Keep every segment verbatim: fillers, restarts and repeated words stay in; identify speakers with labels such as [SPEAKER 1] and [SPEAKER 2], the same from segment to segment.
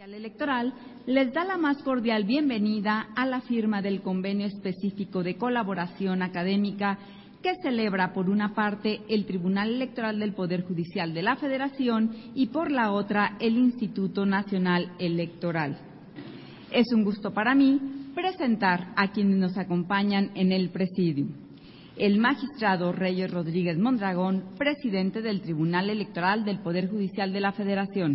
[SPEAKER 1] Electoral les da la más cordial bienvenida a la firma del convenio específico de colaboración académica que celebra por una parte el Tribunal Electoral del Poder Judicial de la Federación y por la otra el Instituto Nacional Electoral. Es un gusto para mí presentar a quienes nos acompañan en el presidium. El magistrado Reyes Rodríguez Mondragón, presidente del Tribunal Electoral del Poder Judicial de la Federación.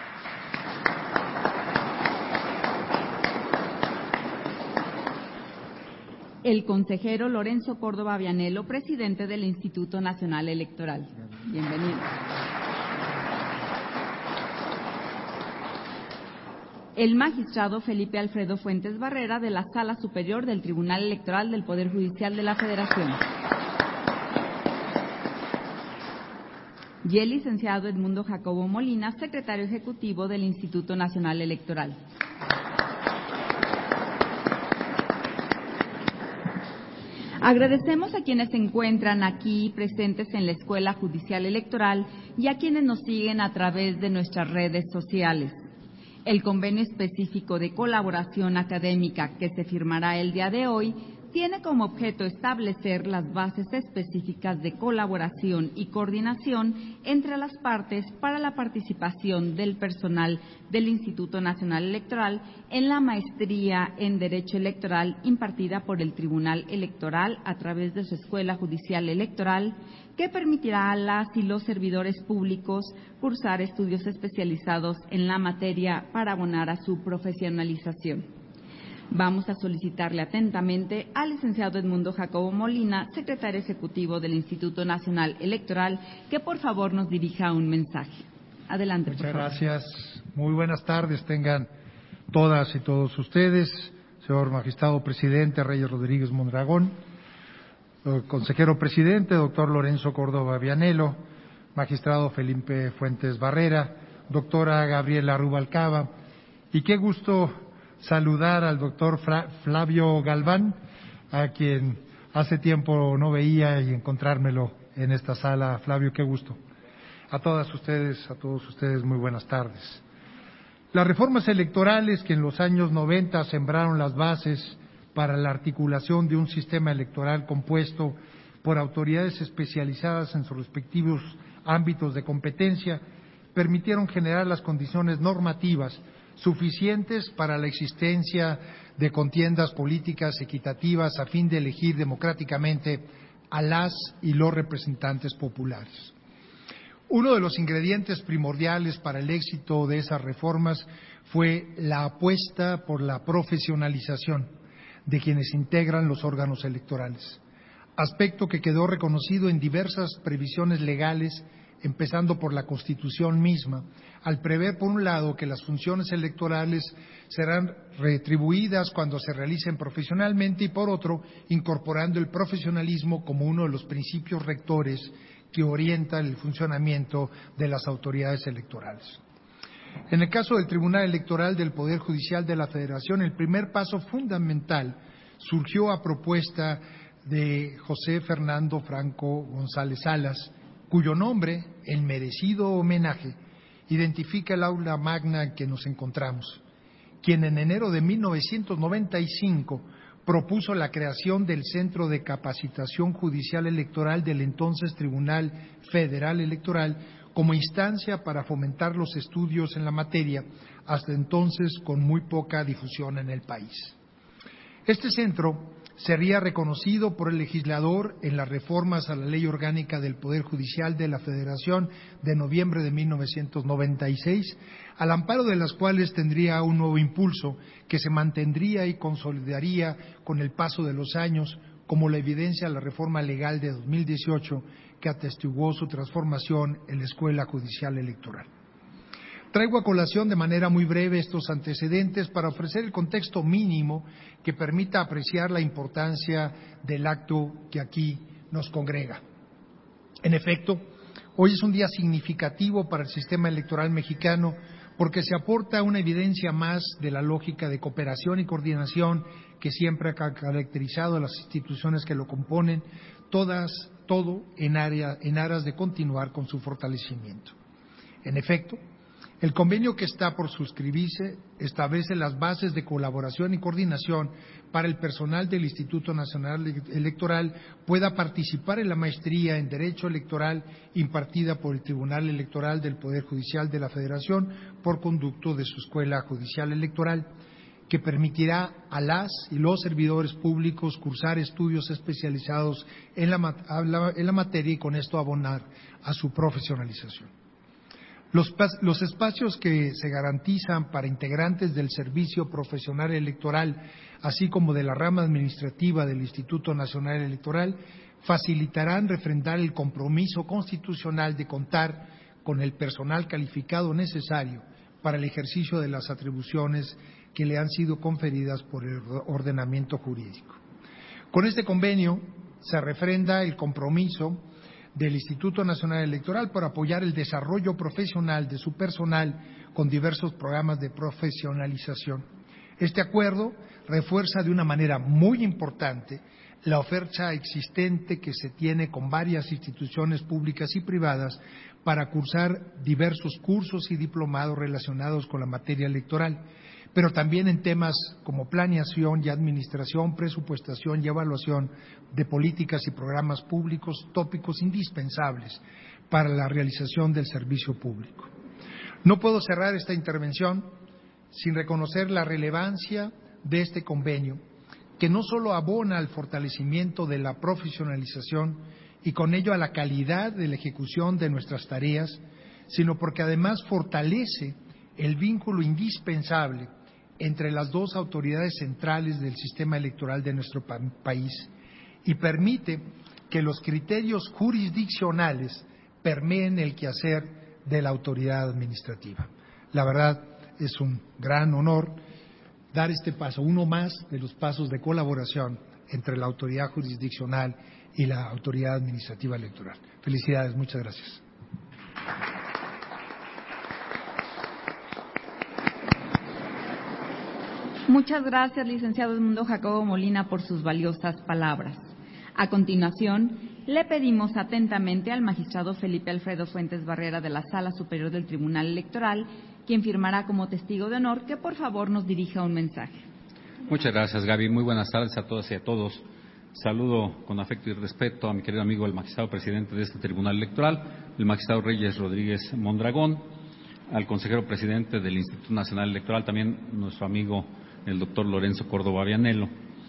[SPEAKER 1] El consejero Lorenzo Córdoba Vianello, presidente del Instituto Nacional Electoral. Bienvenido. El magistrado Felipe Alfredo Fuentes Barrera, de la Sala Superior del Tribunal Electoral del Poder Judicial de la Federación. Y el licenciado Edmundo Jacobo Molina, secretario ejecutivo del Instituto Nacional Electoral. Agradecemos a quienes se encuentran aquí presentes en la Escuela Judicial Electoral y a quienes nos siguen a través de nuestras redes sociales. El convenio específico de colaboración académica que se firmará el día de hoy tiene como objeto establecer las bases específicas de colaboración y coordinación entre las partes para la participación del personal del Instituto Nacional Electoral en la maestría en Derecho Electoral impartida por el Tribunal Electoral a través de su Escuela Judicial Electoral, que permitirá a las y los servidores públicos cursar estudios especializados en la materia para abonar a su profesionalización. Vamos a solicitarle atentamente al licenciado Edmundo Jacobo Molina, secretario ejecutivo del Instituto Nacional Electoral, que por favor nos dirija un mensaje. Adelante,
[SPEAKER 2] Muchas
[SPEAKER 1] por favor.
[SPEAKER 2] gracias. Muy buenas tardes tengan todas y todos ustedes, señor magistrado presidente Reyes Rodríguez Mondragón, consejero presidente doctor Lorenzo Córdoba Vianello, magistrado Felipe Fuentes Barrera, doctora Gabriela Rubalcaba, y qué gusto saludar al doctor Flavio Galván, a quien hace tiempo no veía, y encontrármelo en esta sala. Flavio, qué gusto. A todas ustedes, a todos ustedes, muy buenas tardes. Las reformas electorales que en los años noventa sembraron las bases para la articulación de un sistema electoral compuesto por autoridades especializadas en sus respectivos ámbitos de competencia, permitieron generar las condiciones normativas suficientes para la existencia de contiendas políticas equitativas a fin de elegir democráticamente a las y los representantes populares. Uno de los ingredientes primordiales para el éxito de esas reformas fue la apuesta por la profesionalización de quienes integran los órganos electorales, aspecto que quedó reconocido en diversas previsiones legales, empezando por la Constitución misma, al prever, por un lado, que las funciones electorales serán retribuidas cuando se realicen profesionalmente y, por otro, incorporando el profesionalismo como uno de los principios rectores que orientan el funcionamiento de las autoridades electorales. En el caso del Tribunal Electoral del Poder Judicial de la Federación, el primer paso fundamental surgió a propuesta de José Fernando Franco González Salas, cuyo nombre, en merecido homenaje, identifica el aula magna en que nos encontramos, quien en enero de mil novecientos noventa y cinco propuso la creación del Centro de Capacitación Judicial Electoral del entonces Tribunal Federal Electoral como instancia para fomentar los estudios en la materia, hasta entonces con muy poca difusión en el país. Este centro sería reconocido por el legislador en las reformas a la Ley Orgánica del Poder Judicial de la Federación de noviembre de mil novecientos noventa y seis, al amparo de las cuales tendría un nuevo impulso que se mantendría y consolidaría con el paso de los años, como lo evidencia la reforma legal de dos mil dieciocho que atestiguó su transformación en la Escuela Judicial Electoral. Traigo a colación de manera muy breve estos antecedentes para ofrecer el contexto mínimo que permita apreciar la importancia del acto que aquí nos congrega. En efecto, hoy es un día significativo para el sistema electoral mexicano porque se aporta una evidencia más de la lógica de cooperación y coordinación que siempre ha caracterizado a las instituciones que lo componen, todas, todo en, área, en aras de continuar con su fortalecimiento. En efecto, El convenio que está por suscribirse establece las bases de colaboración y coordinación para el personal del Instituto Nacional Electoral pueda participar en la maestría en Derecho Electoral impartida por el Tribunal Electoral del Poder Judicial de la Federación por conducto de su Escuela Judicial Electoral, que permitirá a las y los servidores públicos cursar estudios especializados en la, en la materia y con esto abonar a su profesionalización. Los, los espacios que se garantizan para integrantes del Servicio Profesional Electoral, así como de la rama administrativa del Instituto Nacional Electoral, facilitarán refrendar el compromiso constitucional de contar con el personal calificado necesario para el ejercicio de las atribuciones que le han sido conferidas por el ordenamiento jurídico. Con este convenio se refrenda el compromiso del Instituto Nacional Electoral por apoyar el desarrollo profesional de su personal con diversos programas de profesionalización. Este acuerdo refuerza de una manera muy importante la oferta existente que se tiene con varias instituciones públicas y privadas para cursar diversos cursos y diplomados relacionados con la materia electoral, pero también en temas como planeación y administración, presupuestación y evaluación de políticas y programas públicos, tópicos indispensables para la realización del servicio público. No puedo cerrar esta intervención sin reconocer la relevancia de este convenio, que no solo abona al fortalecimiento de la profesionalización y con ello a la calidad de la ejecución de nuestras tareas, sino porque además fortalece el vínculo indispensable entre las dos autoridades centrales del sistema electoral de nuestro pa- país y permite que los criterios jurisdiccionales permeen el quehacer de la autoridad administrativa. La verdad, es un gran honor dar este paso, uno más de los pasos de colaboración entre la autoridad jurisdiccional y la autoridad administrativa electoral. Felicidades, muchas gracias.
[SPEAKER 1] Muchas gracias, licenciado Edmundo Jacobo Molina, por sus valiosas palabras. A continuación, le pedimos atentamente al magistrado Felipe Alfredo Fuentes Barrera de la Sala Superior del Tribunal Electoral, quien firmará como testigo de honor, que por favor nos dirija un mensaje.
[SPEAKER 3] Muchas gracias, Gaby. Muy buenas tardes a todas y a todos. Saludo con afecto y respeto a mi querido amigo el magistrado presidente de este Tribunal Electoral, el magistrado Reyes Rodríguez Mondragón, al consejero presidente del Instituto Nacional Electoral, también nuestro amigo el doctor Lorenzo Córdoba Vianello,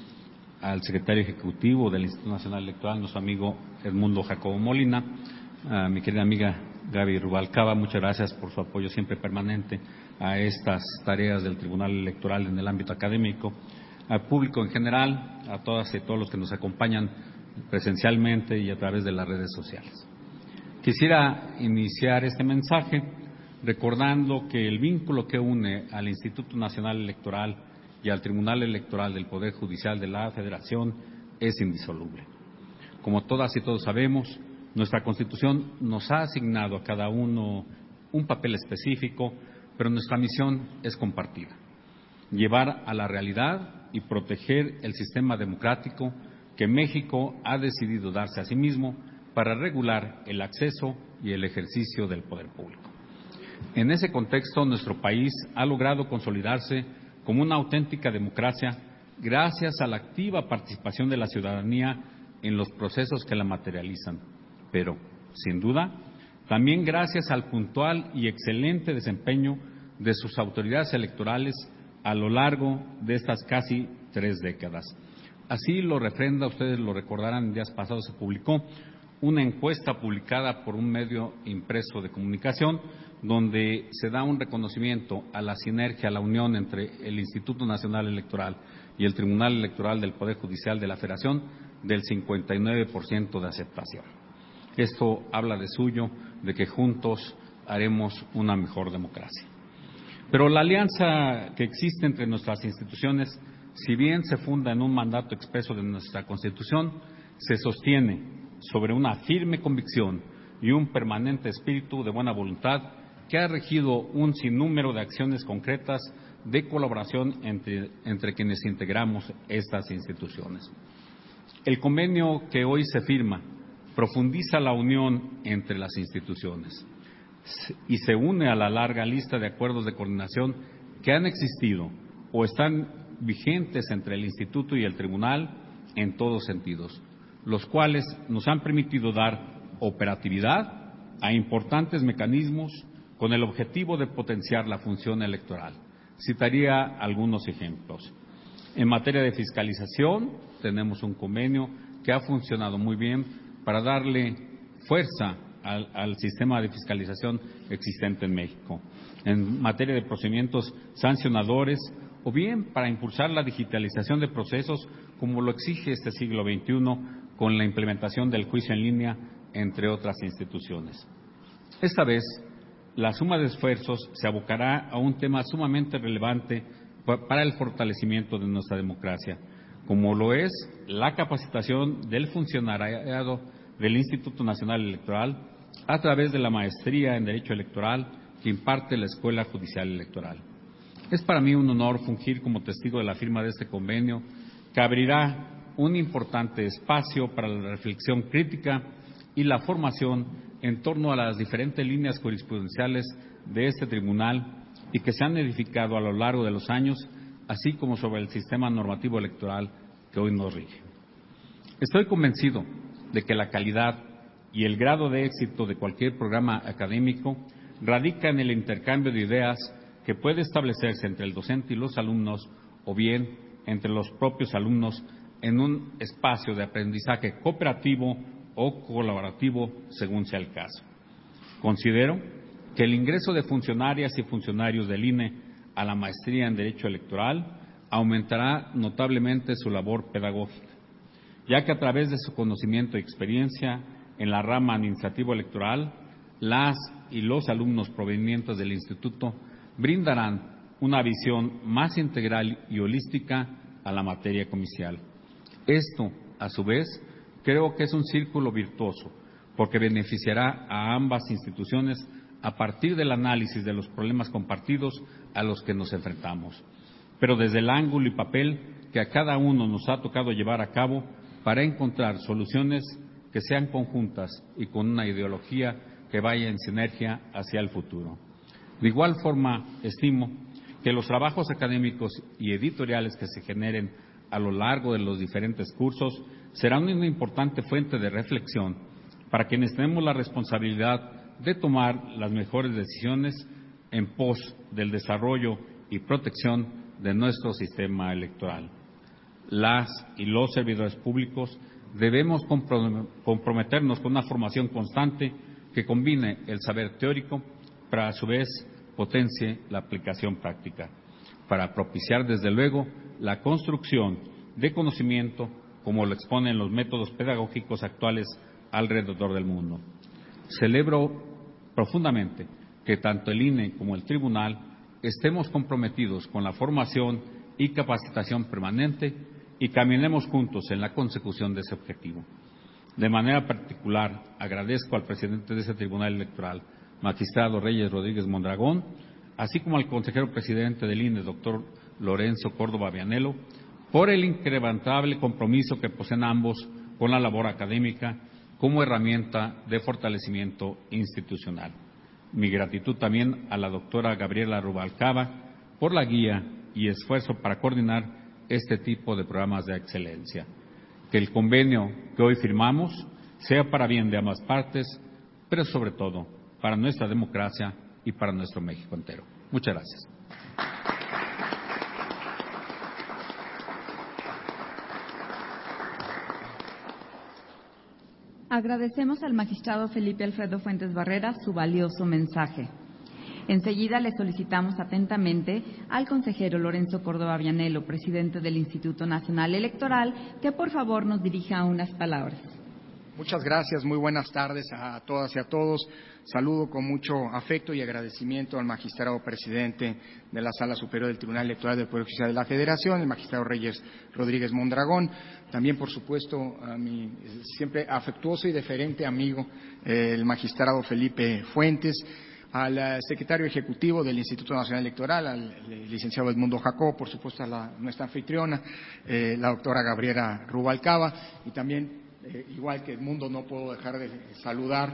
[SPEAKER 3] al secretario ejecutivo del Instituto Nacional Electoral, nuestro amigo Edmundo Jacobo Molina, a mi querida amiga Gaby Rubalcaba, muchas gracias por su apoyo siempre permanente a estas tareas del Tribunal Electoral en el ámbito académico, al público en general, a todas y todos los que nos acompañan presencialmente y a través de las redes sociales. Quisiera iniciar este mensaje recordando que el vínculo que une al Instituto Nacional Electoral y al Tribunal Electoral del Poder Judicial de la Federación es indisoluble. Como todas y todos sabemos, nuestra Constitución nos ha asignado a cada uno un papel específico, pero nuestra misión es compartida: llevar a la realidad y proteger el sistema democrático que México ha decidido darse a sí mismo para regular el acceso y el ejercicio del poder público. En ese contexto, nuestro país ha logrado consolidarse como una auténtica democracia gracias a la activa participación de la ciudadanía en los procesos que la materializan, pero, sin duda, también gracias al puntual y excelente desempeño de sus autoridades electorales a lo largo de estas casi tres décadas. Así lo refrenda, ustedes lo recordarán, en días pasados se publicó una encuesta publicada por un medio impreso de comunicación donde se da un reconocimiento a la sinergia, a la unión entre el Instituto Nacional Electoral y el Tribunal Electoral del Poder Judicial de la Federación del cincuenta y nueve por ciento de aceptación. Esto habla de suyo, de que juntos haremos una mejor democracia. Pero la alianza que existe entre nuestras instituciones, si bien se funda en un mandato expreso de nuestra Constitución, se sostiene sobre una firme convicción y un permanente espíritu de buena voluntad que ha regido un sinnúmero de acciones concretas de colaboración entre, entre quienes integramos estas instituciones. El convenio que hoy se firma profundiza la unión entre las instituciones. y se une a la larga lista de acuerdos de coordinación que han existido o están vigentes entre el Instituto y el Tribunal en todos sentidos, los cuales nos han permitido dar operatividad a importantes mecanismos con el objetivo de potenciar la función electoral. Citaría algunos ejemplos. En materia de fiscalización, tenemos un convenio que ha funcionado muy bien para darle fuerza al, al sistema de fiscalización existente en México. En materia de procedimientos sancionadores, o bien para impulsar la digitalización de procesos, como lo exige este siglo veintiuno, con la implementación del juicio en línea, entre otras instituciones. Esta vez, la suma de esfuerzos se abocará a un tema sumamente relevante para el fortalecimiento de nuestra democracia, como lo es la capacitación del funcionariado del Instituto Nacional Electoral a través de la maestría en Derecho Electoral que imparte la Escuela Judicial Electoral. Es para mí un honor fungir como testigo de la firma de este convenio, que abrirá un importante espacio para la reflexión crítica y la formación en torno a las diferentes líneas jurisprudenciales de este tribunal y que se han edificado a lo largo de los años, así como sobre el sistema normativo electoral que hoy nos rige. Estoy convencido de que la calidad y el grado de éxito de cualquier programa académico radica en el intercambio de ideas que puede establecerse entre el docente y los alumnos, o bien entre los propios alumnos, en un espacio de aprendizaje cooperativo o colaborativo, según sea el caso. Considero que el ingreso de funcionarias y funcionarios del I N E a la maestría en Derecho Electoral aumentará notablemente su labor pedagógica, ya que a través de su conocimiento y experiencia en la rama administrativa electoral, las y los alumnos provenientes del Instituto brindarán una visión más integral y holística a la materia comicial. Esto, a su vez, creo que es un círculo virtuoso, porque beneficiará a ambas instituciones a partir del análisis de los problemas compartidos a los que nos enfrentamos, pero desde el ángulo y papel que a cada uno nos ha tocado llevar a cabo para encontrar soluciones que sean conjuntas y con una ideología que vaya en sinergia hacia el futuro. De igual forma, estimo que los trabajos académicos y editoriales que se generen a lo largo de los diferentes cursos serán una importante fuente de reflexión para quienes tenemos la responsabilidad de tomar las mejores decisiones en pos del desarrollo y protección de nuestro sistema electoral. Las y los servidores públicos debemos comprometernos con una formación constante que combine el saber teórico, pero a su vez potencie la aplicación práctica, para propiciar desde luego la construcción de conocimiento como lo exponen los métodos pedagógicos actuales alrededor del mundo. Celebro profundamente que tanto el I N E como el Tribunal estemos comprometidos con la formación y capacitación permanente y caminemos juntos en la consecución de ese objetivo. De manera particular, agradezco al presidente de ese Tribunal Electoral, magistrado Reyes Rodríguez Mondragón, así como al consejero presidente del I N E, doctor Lorenzo Córdoba Vianello, por el incrementable compromiso que poseen ambos con la labor académica como herramienta de fortalecimiento institucional. Mi gratitud también a la doctora Gabriela Rubalcaba por la guía y esfuerzo para coordinar este tipo de programas de excelencia. Que el convenio que hoy firmamos sea para bien de ambas partes, pero sobre todo para nuestra democracia y para nuestro México entero. Muchas gracias.
[SPEAKER 1] Agradecemos al magistrado Felipe Alfredo Fuentes Barrera su valioso mensaje. Enseguida le solicitamos atentamente al consejero Lorenzo Córdoba Vianello, presidente del Instituto Nacional Electoral, que por favor nos dirija unas palabras.
[SPEAKER 4] Muchas gracias, muy buenas tardes a todas y a todos. Saludo con mucho afecto y agradecimiento al magistrado presidente de la Sala Superior del Tribunal Electoral del Poder Judicial de la Federación, el magistrado Reyes Rodríguez Mondragón. También, por supuesto, a mi siempre afectuoso y deferente amigo, el magistrado Felipe Fuentes, al secretario ejecutivo del Instituto Nacional Electoral, al licenciado Edmundo Jacob, por supuesto a la, nuestra anfitriona, eh, la doctora Gabriela Rubalcaba, y también, eh, igual que Edmundo, no puedo dejar de saludar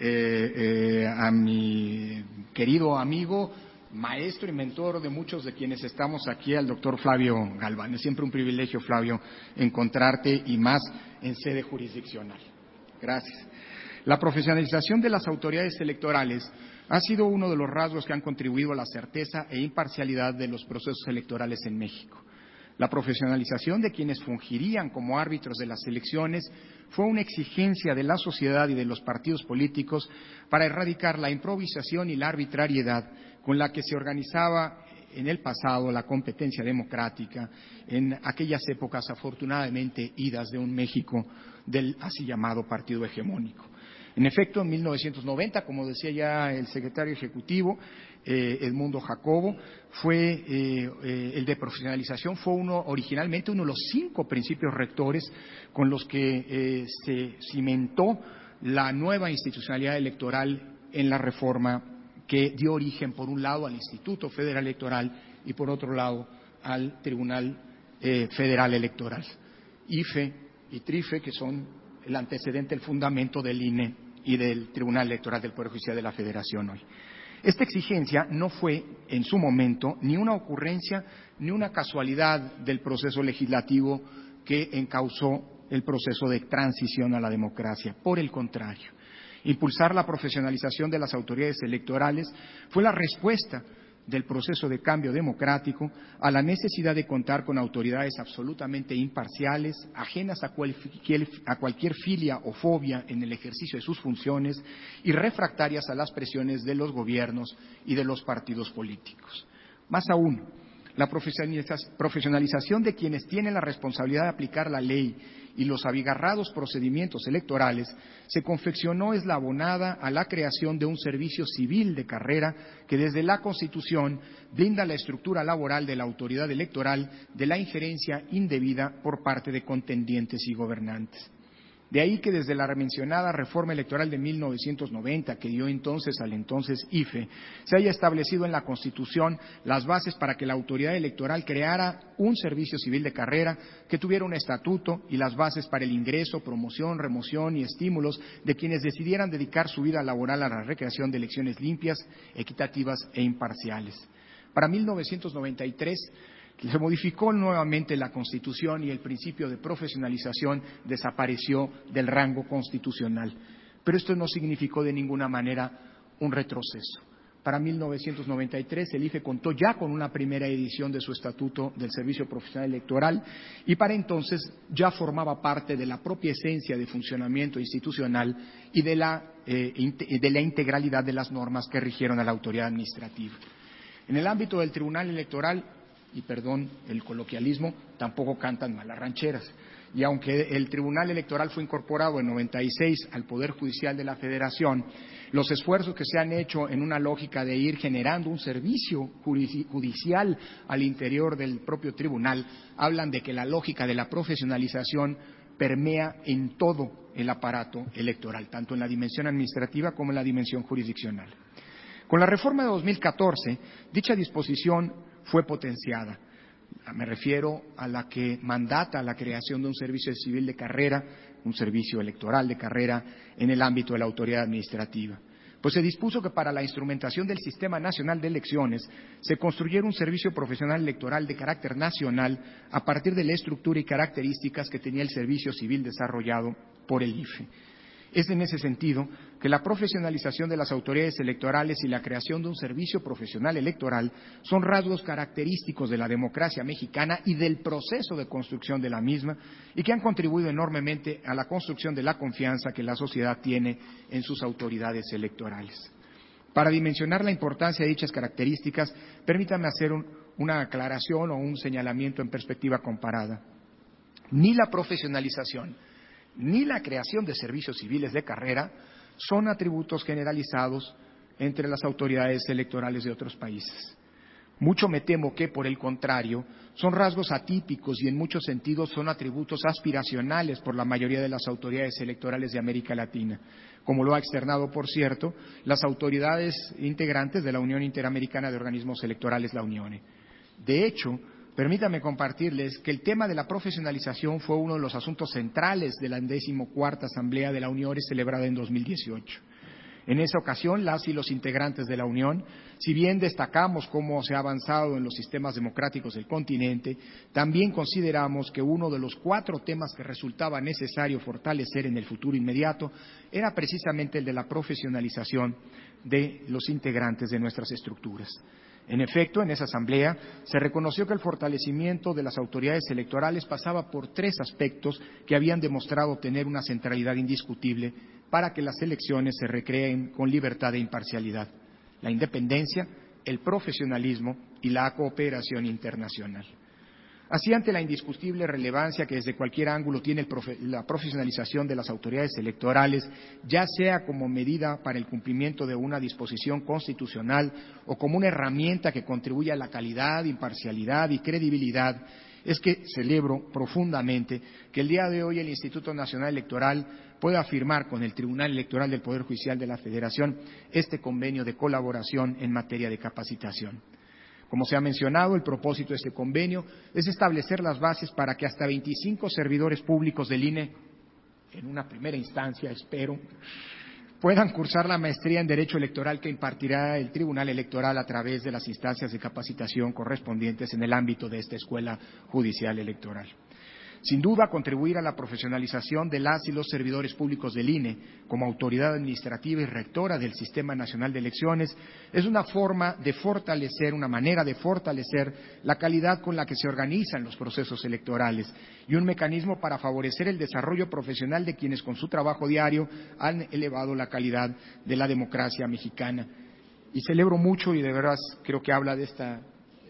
[SPEAKER 4] eh, eh, a mi querido amigo, maestro y mentor de muchos de quienes estamos aquí, al doctor Flavio Galván. Es siempre un privilegio, Flavio, encontrarte y más en sede jurisdiccional. Gracias. La profesionalización de las autoridades electorales ha sido uno de los rasgos que han contribuido a la certeza e imparcialidad de los procesos electorales en México. La profesionalización de quienes fungirían como árbitros de las elecciones fue una exigencia de la sociedad y de los partidos políticos para erradicar la improvisación y la arbitrariedad con la que se organizaba en el pasado la competencia democrática en aquellas épocas afortunadamente idas de un México del así llamado partido hegemónico. En efecto, en mil novecientos noventa, como decía ya el secretario ejecutivo, eh, Edmundo Jacobo, fue eh, eh, el de profesionalización fue uno originalmente uno de los cinco principios rectores con los que eh, se cimentó la nueva institucionalidad electoral en la reforma que dio origen, por un lado, al Instituto Federal Electoral y, por otro lado, al Tribunal eh, Federal Electoral, I F E y TRIFE, que son el antecedente, el fundamento del I N E y del Tribunal Electoral del Poder Judicial de la Federación hoy. Esta exigencia no fue, en su momento, ni una ocurrencia ni una casualidad del proceso legislativo que encauzó el proceso de transición a la democracia. Por el contrario, impulsar la profesionalización de las autoridades electorales fue la respuesta del proceso de cambio democrático a la necesidad de contar con autoridades absolutamente imparciales, ajenas a cualquier, a cualquier filia o fobia en el ejercicio de sus funciones y refractarias a las presiones de los gobiernos y de los partidos políticos. Más aún, la profesionalización de quienes tienen la responsabilidad de aplicar la ley y los abigarrados procedimientos electorales se confeccionó eslabonada a la creación de un servicio civil de carrera que desde la Constitución blinda la estructura laboral de la autoridad electoral de la injerencia indebida por parte de contendientes y gobernantes. De ahí que desde la mencionada reforma electoral de mil novecientos noventa, que dio entonces al entonces I F E, se haya establecido en la Constitución las bases para que la autoridad electoral creara un servicio civil de carrera que tuviera un estatuto y las bases para el ingreso, promoción, remoción y estímulos de quienes decidieran dedicar su vida laboral a la recreación de elecciones limpias, equitativas e imparciales. Para mil novecientos noventa y tres se modificó nuevamente la Constitución y el principio de profesionalización desapareció del rango constitucional. Pero esto no significó de ninguna manera un retroceso. Para mil novecientos noventa y tres el I F E contó ya con una primera edición de su Estatuto del Servicio Profesional Electoral y para entonces ya formaba parte de la propia esencia de funcionamiento institucional y de la, eh, de la integralidad de las normas que rigieron a la autoridad administrativa. En el ámbito del Tribunal Electoral, y perdón el coloquialismo, tampoco cantan mal las rancheras. Y aunque el Tribunal Electoral fue incorporado en noventa y seis al Poder Judicial de la Federación, los esfuerzos que se han hecho en una lógica de ir generando un servicio judicial al interior del propio tribunal hablan de que la lógica de la profesionalización permea en todo el aparato electoral, tanto en la dimensión administrativa como en la dimensión jurisdiccional. Con la reforma de dos mil catorce, dicha disposición fue potenciada. Me refiero a la que mandata la creación de un servicio civil de carrera, un servicio electoral de carrera en el ámbito de la autoridad administrativa. Pues se dispuso que para la instrumentación del Sistema Nacional de Elecciones se construyera un servicio profesional electoral de carácter nacional a partir de la estructura y características que tenía el servicio civil desarrollado por el I F E. Es en ese sentido que la profesionalización de las autoridades electorales y la creación de un servicio profesional electoral son rasgos característicos de la democracia mexicana y del proceso de construcción de la misma y que han contribuido enormemente a la construcción de la confianza que la sociedad tiene en sus autoridades electorales. Para dimensionar la importancia de dichas características, permítanme hacer un, una aclaración o un señalamiento en perspectiva comparada. Ni la profesionalización ni la creación de servicios civiles de carrera son atributos generalizados entre las autoridades electorales de otros países. Mucho me temo que, por el contrario, son rasgos atípicos y en muchos sentidos son atributos aspiracionales por la mayoría de las autoridades electorales de América Latina, como lo ha externado, por cierto, las autoridades integrantes de la Unión Interamericana de Organismos Electorales, la UNIONE. De hecho, permítanme compartirles que el tema de la profesionalización fue uno de los asuntos centrales de la decimocuarta Asamblea de la Unión celebrada en dos mil dieciocho. En esa ocasión, las y los integrantes de la Unión, si bien destacamos cómo se ha avanzado en los sistemas democráticos del continente, también consideramos que uno de los cuatro temas que resultaba necesario fortalecer en el futuro inmediato era precisamente el de la profesionalización de los integrantes de nuestras estructuras. En efecto, en esa asamblea se reconoció que el fortalecimiento de las autoridades electorales pasaba por tres aspectos que habían demostrado tener una centralidad indiscutible para que las elecciones se recreen con libertad e imparcialidad: la independencia, el profesionalismo y la cooperación internacional. Así, ante la indiscutible relevancia que desde cualquier ángulo tiene el profe- la profesionalización de las autoridades electorales, ya sea como medida para el cumplimiento de una disposición constitucional o como una herramienta que contribuya a la calidad, imparcialidad y credibilidad, es que celebro profundamente que el día de hoy el Instituto Nacional Electoral pueda firmar con el Tribunal Electoral del Poder Judicial de la Federación este convenio de colaboración en materia de capacitación. Como se ha mencionado, el propósito de este convenio es establecer las bases para que hasta veinticinco servidores públicos del I N E, en una primera instancia, espero, puedan cursar la maestría en Derecho Electoral que impartirá el Tribunal Electoral a través de las instancias de capacitación correspondientes en el ámbito de esta Escuela Judicial Electoral. Sin duda, contribuir a la profesionalización de las y los servidores públicos del I N E como autoridad administrativa y rectora del Sistema Nacional de Elecciones es una forma de fortalecer, una manera de fortalecer la calidad con la que se organizan los procesos electorales y un mecanismo para favorecer el desarrollo profesional de quienes con su trabajo diario han elevado la calidad de la democracia mexicana. Y celebro mucho, y de verdad creo que habla de esta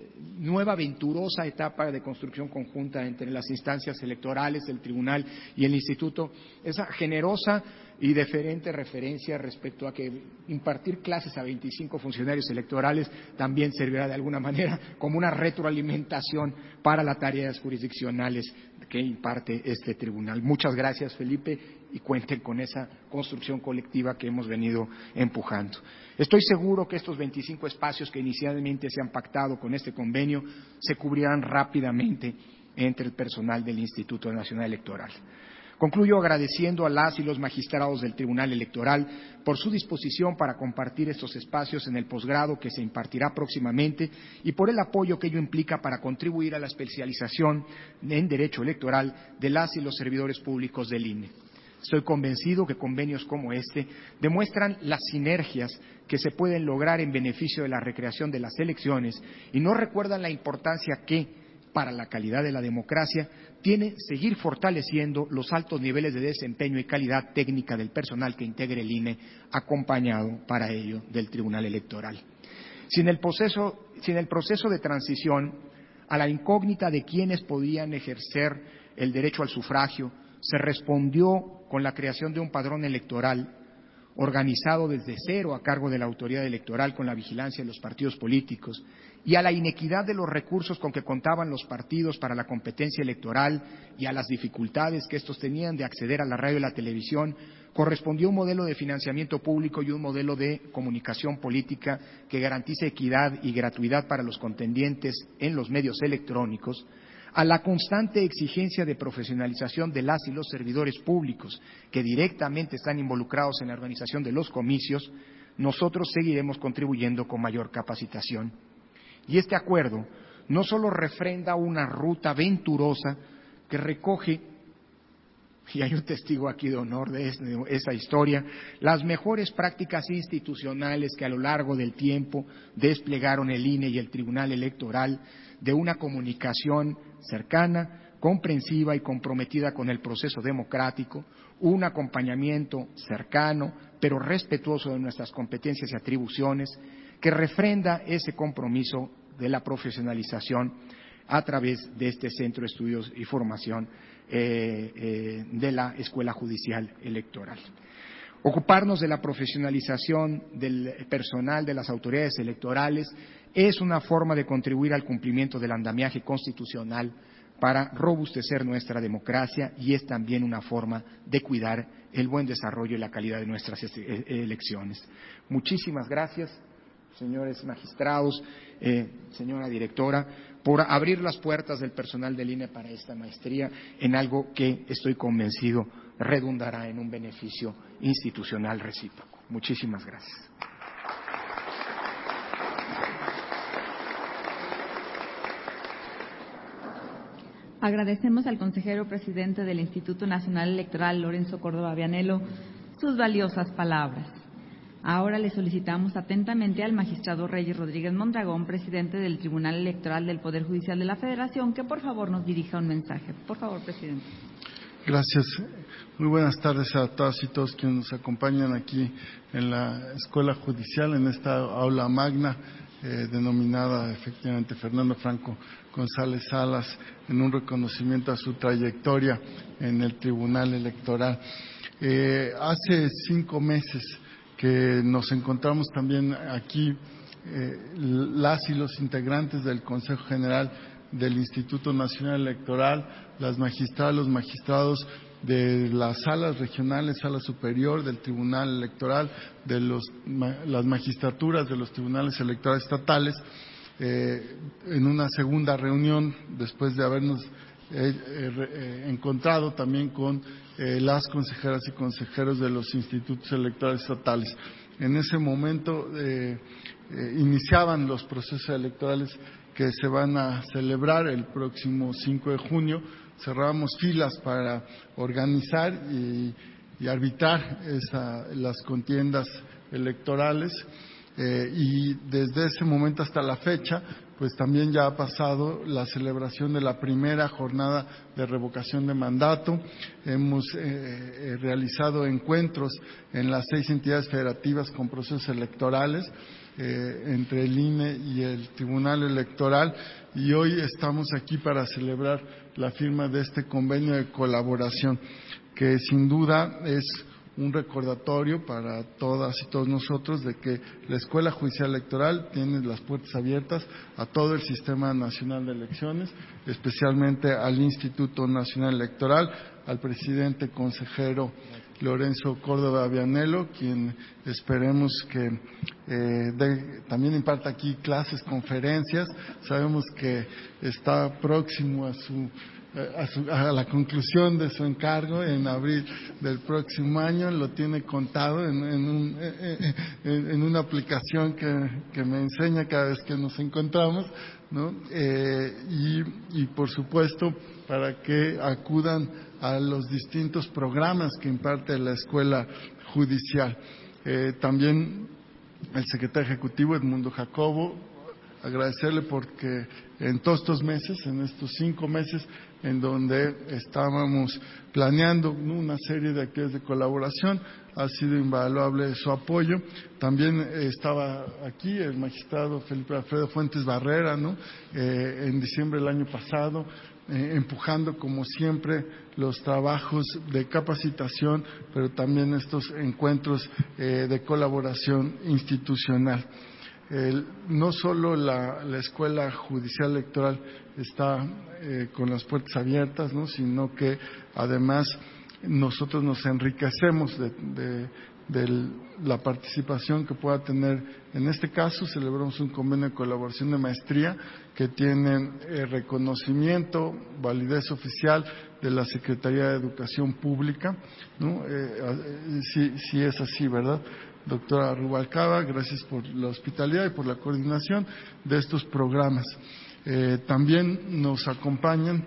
[SPEAKER 4] nueva venturosa etapa de construcción conjunta entre las instancias electorales, el Tribunal y el Instituto, esa generosa y deferente referencia respecto a que impartir clases a veinticinco funcionarios electorales también servirá de alguna manera como una retroalimentación para las tareas jurisdiccionales que imparte este tribunal. Muchas gracias, Felipe, y cuenten con esa construcción colectiva que hemos venido empujando. Estoy seguro que estos veinticinco espacios que inicialmente se han pactado con este convenio se cubrirán rápidamente entre el personal del Instituto Nacional Electoral. Concluyo agradeciendo a las y los magistrados del Tribunal Electoral por su disposición para compartir estos espacios en el posgrado que se impartirá próximamente y por el apoyo que ello implica para contribuir a la especialización en Derecho Electoral de las y los servidores públicos del I N E. Estoy convencido que convenios como este demuestran las sinergias que se pueden lograr en beneficio de la recreación de las elecciones y nos recuerdan la importancia que, para la calidad de la democracia, tiene seguir fortaleciendo los altos niveles de desempeño y calidad técnica del personal que integre el I N E, acompañado para ello del Tribunal Electoral. Sin el proceso, sin el proceso de transición a la incógnita de quiénes podían ejercer el derecho al sufragio, se respondió con la creación de un padrón electoral organizado desde cero a cargo de la autoridad electoral con la vigilancia de los partidos políticos y a la inequidad de los recursos con que contaban los partidos para la competencia electoral y a las dificultades que estos tenían de acceder a la radio y la televisión, correspondió un modelo de financiamiento público y un modelo de comunicación política que garantice equidad y gratuidad para los contendientes en los medios electrónicos, a la constante exigencia de profesionalización de las y los servidores públicos que directamente están involucrados en la organización de los comicios, nosotros seguiremos contribuyendo con mayor capacitación. Y este acuerdo no solo refrenda una ruta venturosa que recoge, y hay un testigo aquí de honor de esa historia, las mejores prácticas institucionales que a lo largo del tiempo desplegaron el I N E y el Tribunal Electoral de una comunicación cercana, comprensiva y comprometida con el proceso democrático, un acompañamiento cercano, pero respetuoso de nuestras competencias y atribuciones, que refrenda ese compromiso de la profesionalización a través de este Centro de Estudios y Formación eh, eh, de la Escuela Judicial Electoral. Ocuparnos de la profesionalización del personal de las autoridades electorales es una forma de contribuir al cumplimiento del andamiaje constitucional para robustecer nuestra democracia y es también una forma de cuidar el buen desarrollo y la calidad de nuestras elecciones. Muchísimas gracias, señores magistrados, eh, señora directora, por abrir las puertas del personal del I N E para esta maestría en algo que estoy convencido redundará en un beneficio institucional recíproco. Muchísimas gracias.
[SPEAKER 1] Agradecemos al consejero presidente del Instituto Nacional Electoral, Lorenzo Córdoba Vianello, sus valiosas palabras. Ahora le solicitamos atentamente al magistrado Reyes Rodríguez Mondragón, presidente del Tribunal Electoral del Poder Judicial de la Federación, que por favor nos dirija un mensaje. Por favor, presidente.
[SPEAKER 5] Gracias. Muy buenas tardes a todas y todos quienes nos acompañan aquí en la Escuela Judicial, en esta aula magna, eh, denominada efectivamente Fernando Franco González Salas, en un reconocimiento a su trayectoria en el Tribunal Electoral. Eh, hace cinco meses que nos encontramos también aquí, eh, las y los integrantes del Consejo General del Instituto Nacional Electoral, las magistradas, los magistrados de las salas regionales, sala superior del Tribunal Electoral, de los, las magistraturas de los tribunales electorales estatales, eh, en una segunda reunión, después de habernos eh, eh, encontrado también con eh, las consejeras y consejeros de los institutos electorales estatales. En ese momento eh, eh, iniciaban los procesos electorales que se van a celebrar el próximo cinco de junio. Cerramos filas para organizar y, y arbitrar esa, las contiendas electorales, eh, y desde ese momento hasta la fecha pues también ya ha pasado la celebración de la primera jornada de revocación de mandato. Hemos eh, realizado encuentros en las seis entidades federativas con procesos electorales, Eh, entre el I N E y el Tribunal Electoral, y hoy estamos aquí para celebrar la firma de este convenio de colaboración, que sin duda es un recordatorio para todas y todos nosotros de que la Escuela Judicial Electoral tiene las puertas abiertas a todo el Sistema Nacional de Elecciones, especialmente al Instituto Nacional Electoral, al presidente consejero Lorenzo Córdoba Vianello, quien esperemos que eh, de, también imparta aquí clases, conferencias. Sabemos que está próximo a su, a su a la conclusión de su encargo en abril del próximo año. Lo tiene contado en, en, un, en, en una aplicación que, que me enseña cada vez que nos encontramos, ¿no? Eh, y, y por supuesto para que acudan a los distintos programas que imparte la Escuela Judicial. Eh, también el secretario ejecutivo Edmundo Jacobo, agradecerle porque en todos estos meses, en estos cinco meses en donde estábamos planeando una serie de actividades de colaboración, ha sido invaluable su apoyo. También eh, estaba aquí el magistrado Felipe Alfredo Fuentes Barrera, ¿no? Eh, en diciembre del año pasado, eh, empujando como siempre los trabajos de capacitación, pero también estos encuentros eh, de colaboración institucional. El, no solo la, la Escuela Judicial Electoral está eh, con las puertas abiertas, ¿no? Sino que además nosotros nos enriquecemos de, de, de la participación que pueda tener. En este caso celebramos un convenio de colaboración de maestría que tiene eh, reconocimiento, validez oficial de la Secretaría de Educación Pública, ¿no? Eh, sí, sí es así, ¿verdad? Doctora Rubalcaba, gracias por la hospitalidad y por la coordinación de estos programas. Eh, también nos acompañan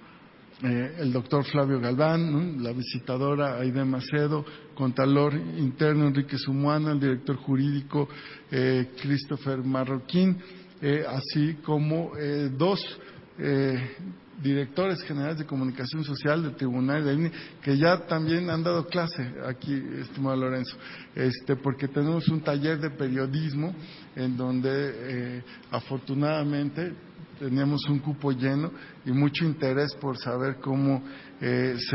[SPEAKER 5] eh, el doctor Flavio Galván, ¿no? La visitadora Aide Macedo, contador interno Enrique Sumuana, el director jurídico eh, Christopher Marroquín, eh, así como eh, dos eh, directores generales de comunicación social del Tribunal del I N E, que ya también han dado clase aquí, estimado Lorenzo, este, porque tenemos un taller de periodismo en donde eh, afortunadamente teníamos un cupo lleno y mucho interés por saber cómo eh, se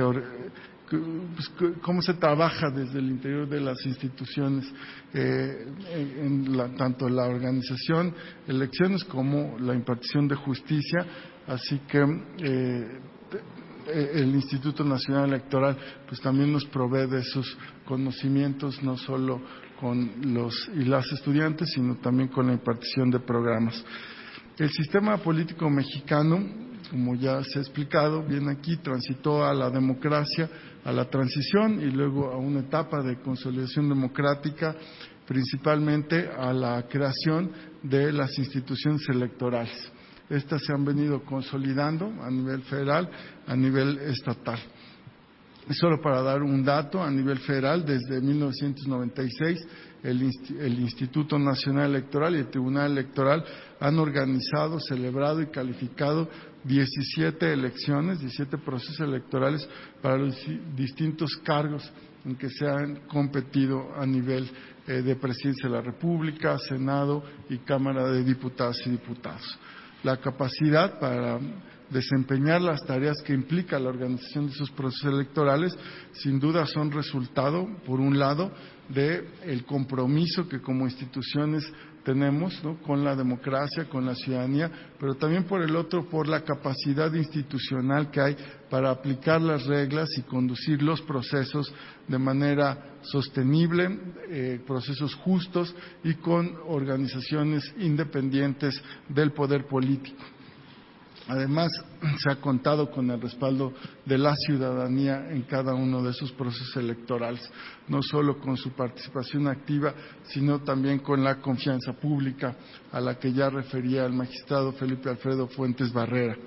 [SPEAKER 5] cómo se trabaja desde el interior de las instituciones, eh, en la, tanto la organización, elecciones como la impartición de justicia. Así que eh, el Instituto Nacional Electoral pues también nos provee de esos conocimientos, no solo con los y las estudiantes, sino también con la impartición de programas. El sistema político mexicano como ya se ha explicado bien aquí, transitó a la democracia, a la transición y luego a una etapa de consolidación democrática, principalmente a la creación de las instituciones electorales. Estas se han venido consolidando a nivel federal, a nivel estatal. Solo para dar un dato, a nivel federal, desde mil novecientos noventa y seis, el, el Instituto Nacional Electoral y el Tribunal Electoral han organizado, celebrado y calificado diecisiete elecciones, diecisiete procesos electorales para los distintos cargos en que se han competido a nivel eh, de Presidencia de la República, Senado y Cámara de Diputadas y Diputados. La capacidad para desempeñar las tareas que implica la organización de esos procesos electorales, sin duda son resultado, por un lado, de el compromiso que como instituciones tenemos, ¿no?, con la democracia, con la ciudadanía, pero también por el otro, por la capacidad institucional que hay para aplicar las reglas y conducir los procesos de manera sostenible, eh, procesos justos y con organizaciones independientes del poder político. Además, se ha contado con el respaldo de la ciudadanía en cada uno de esos procesos electorales, no solo con su participación activa, sino también con la confianza pública a la que ya refería el magistrado Felipe Alfredo Fuentes Barrera.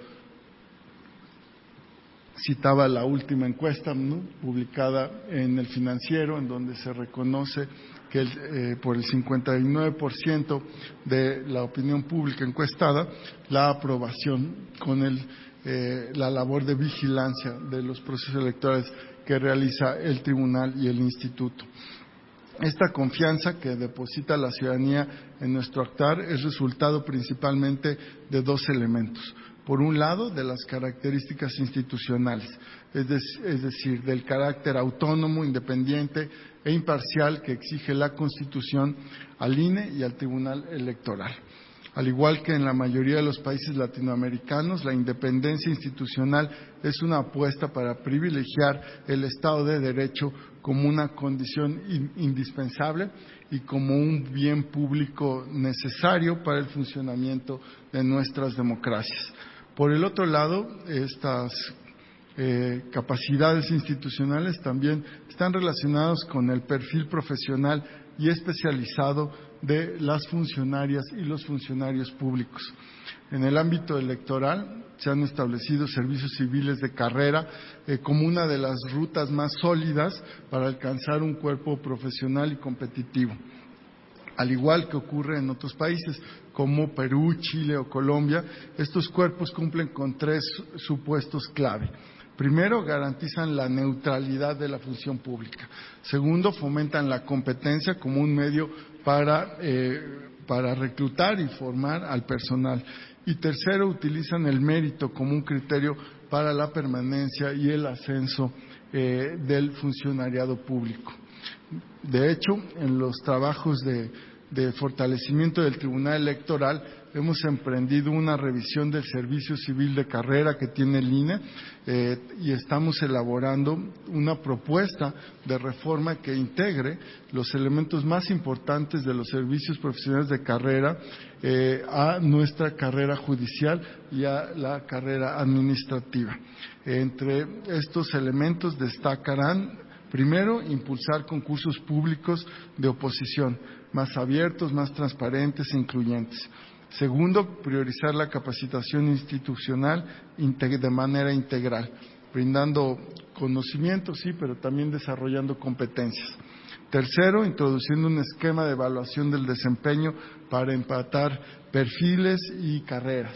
[SPEAKER 5] Citaba la última encuesta, ¿no?, publicada en El Financiero, en donde se reconoce que el, eh, por el cincuenta y nueve por ciento de la opinión pública encuestada, la aprobación con el, eh, la labor de vigilancia de los procesos electorales que realiza el tribunal y el instituto. Esta confianza que deposita la ciudadanía en nuestro actuar es resultado principalmente de dos elementos. Por un lado, de las características institucionales, es, de, es decir, del carácter autónomo, independiente e imparcial que exige la Constitución al I N E y al Tribunal Electoral. Al igual que en la mayoría de los países latinoamericanos, la independencia institucional es una apuesta para privilegiar el Estado de Derecho como una condición in, indispensable y como un bien público necesario para el funcionamiento de nuestras democracias. Por el otro lado, estas eh, capacidades institucionales también están relacionadas con el perfil profesional y especializado de las funcionarias y los funcionarios públicos. En el ámbito electoral se han establecido servicios civiles de carrera eh, como una de las rutas más sólidas para alcanzar un cuerpo profesional y competitivo. Al igual que ocurre en otros países como Perú, Chile o Colombia, estos cuerpos cumplen con tres supuestos clave. Primero, garantizan la neutralidad de la función pública. Segundo, fomentan la competencia como un medio para, eh, para reclutar y formar al personal. Y tercero, utilizan el mérito como un criterio para la permanencia y el ascenso eh, del funcionariado público. De hecho, en los trabajos de, de fortalecimiento del Tribunal Electoral hemos emprendido una revisión del servicio civil de carrera que tiene el I N E eh, y estamos elaborando una propuesta de reforma que integre los elementos más importantes de los servicios profesionales de carrera eh, a nuestra carrera judicial y a la carrera administrativa. Entre estos elementos destacarán: primero, impulsar concursos públicos de oposición más abiertos, más transparentes e incluyentes. Segundo, priorizar la capacitación institucional de manera integral, brindando conocimiento, sí, pero también desarrollando competencias. Tercero, introduciendo un esquema de evaluación del desempeño para empatar perfiles y carreras.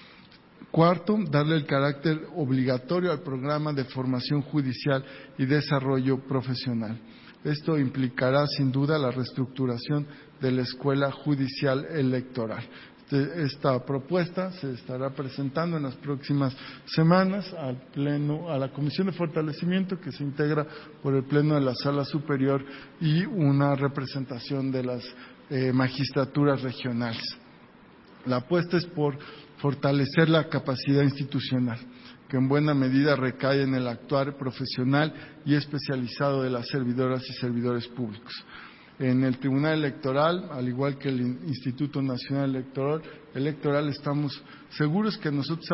[SPEAKER 5] Cuarto, darle el carácter obligatorio al programa de formación judicial y desarrollo profesional. Esto implicará sin duda la reestructuración de la Escuela Judicial Electoral. Esta propuesta se estará presentando en las próximas semanas al Pleno, a la Comisión de Fortalecimiento, que se integra por el Pleno de la Sala Superior y una representación de las eh, magistraturas regionales. La apuesta es por fortalecer la capacidad institucional, que en buena medida recae en el actuar profesional y especializado de las servidoras y servidores públicos. En el Tribunal Electoral, al igual que el Instituto Nacional Electoral, Electoral estamos seguros que nosotros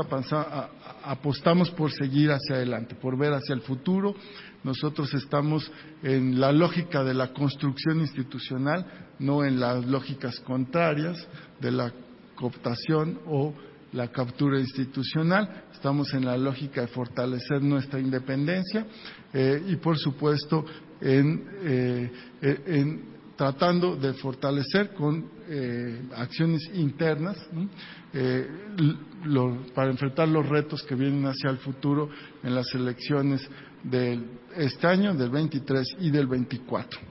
[SPEAKER 5] apostamos por seguir hacia adelante, por ver hacia el futuro. Nosotros estamos en la lógica de la construcción institucional, no en las lógicas contrarias de la cooptación o la captura institucional. Estamos en la lógica de fortalecer nuestra independencia eh, y, por supuesto, en, eh, en tratando de fortalecer con eh, acciones internas eh, lo, para enfrentar los retos que vienen hacia el futuro en las elecciones de este año, del veintitrés y del veinticuatro.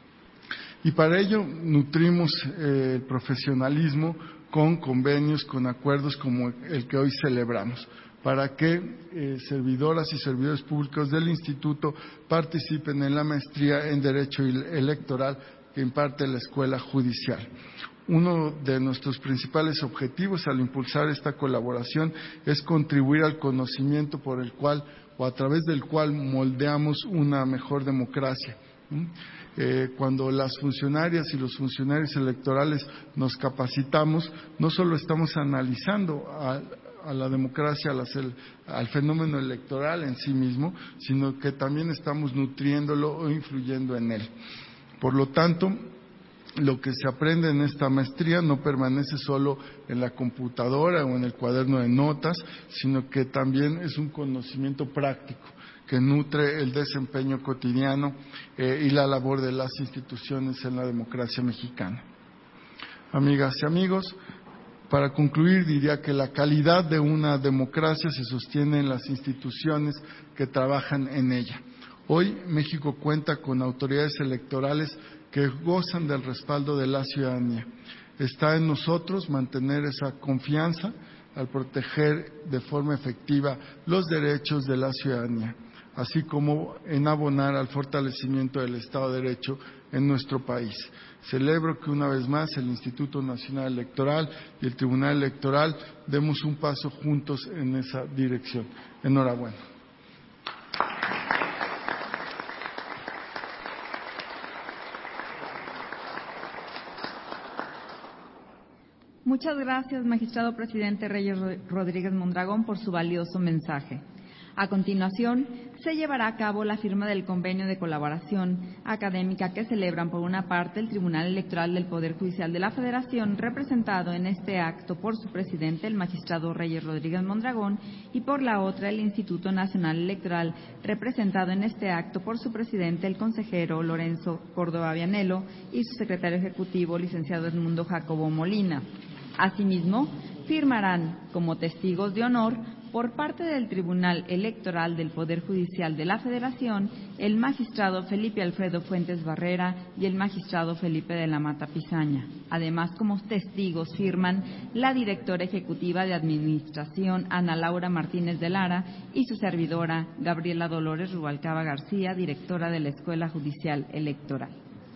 [SPEAKER 5] Y para ello nutrimos eh, el profesionalismo con convenios, con acuerdos como el que hoy celebramos, para que eh, servidoras y servidores públicos del Instituto participen en la maestría en Derecho Electoral que imparte la Escuela Judicial. Uno de nuestros principales objetivos al impulsar esta colaboración es contribuir al conocimiento por el cual o a través del cual moldeamos una mejor democracia. Eh, cuando las funcionarias y los funcionarios electorales nos capacitamos, no solo estamos analizando a, a la democracia, a la, al fenómeno electoral en sí mismo, sino que también estamos nutriéndolo o influyendo en él. Por lo tanto, lo que se aprende en esta maestría no permanece solo en la computadora o en el cuaderno de notas, sino que también es un conocimiento práctico que nutre el desempeño cotidiano eh, y la labor de las instituciones en la democracia mexicana. Amigas y amigos, para concluir diría que la calidad de una democracia se sostiene en las instituciones que trabajan en ella. Hoy México cuenta con autoridades electorales que gozan del respaldo de la ciudadanía. Está en nosotros mantener esa confianza al proteger de forma efectiva los derechos de la ciudadanía, así como en abonar al fortalecimiento del Estado de Derecho en nuestro país. Celebro que una vez más el Instituto Nacional Electoral y el Tribunal Electoral demos un paso juntos en esa dirección. Enhorabuena.
[SPEAKER 1] Muchas gracias, magistrado presidente Reyes Rodríguez Mondragón, por su valioso mensaje. A continuación, se llevará a cabo la firma del convenio de colaboración académica que celebran, por una parte, el Tribunal Electoral del Poder Judicial de la Federación, representado en este acto por su presidente, el magistrado Reyes Rodríguez Mondragón, y por la otra, el Instituto Nacional Electoral, representado en este acto por su presidente, el consejero Lorenzo Córdoba Vianello, y su secretario ejecutivo, licenciado Edmundo Jacobo Molina. Asimismo, firmarán como testigos de honor, por parte del Tribunal Electoral del Poder Judicial de la Federación, el magistrado Felipe Alfredo Fuentes Barrera y el magistrado Felipe de la Mata Pizaña. Además, como testigos firman la directora ejecutiva de Administración, Ana Laura Martínez de Lara, y su servidora, Gabriela Dolores Rubalcaba García, directora de la Escuela Judicial Electoral.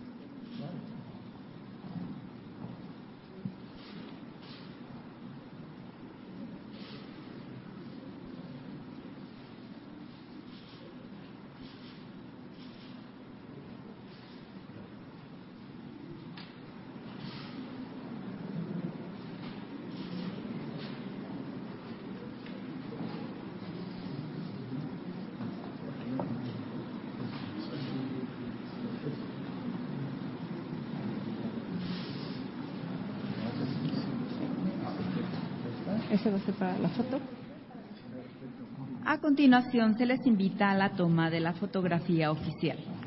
[SPEAKER 1] ¿Ese va a ser para la foto? A continuación, se les invita a la toma de la fotografía oficial.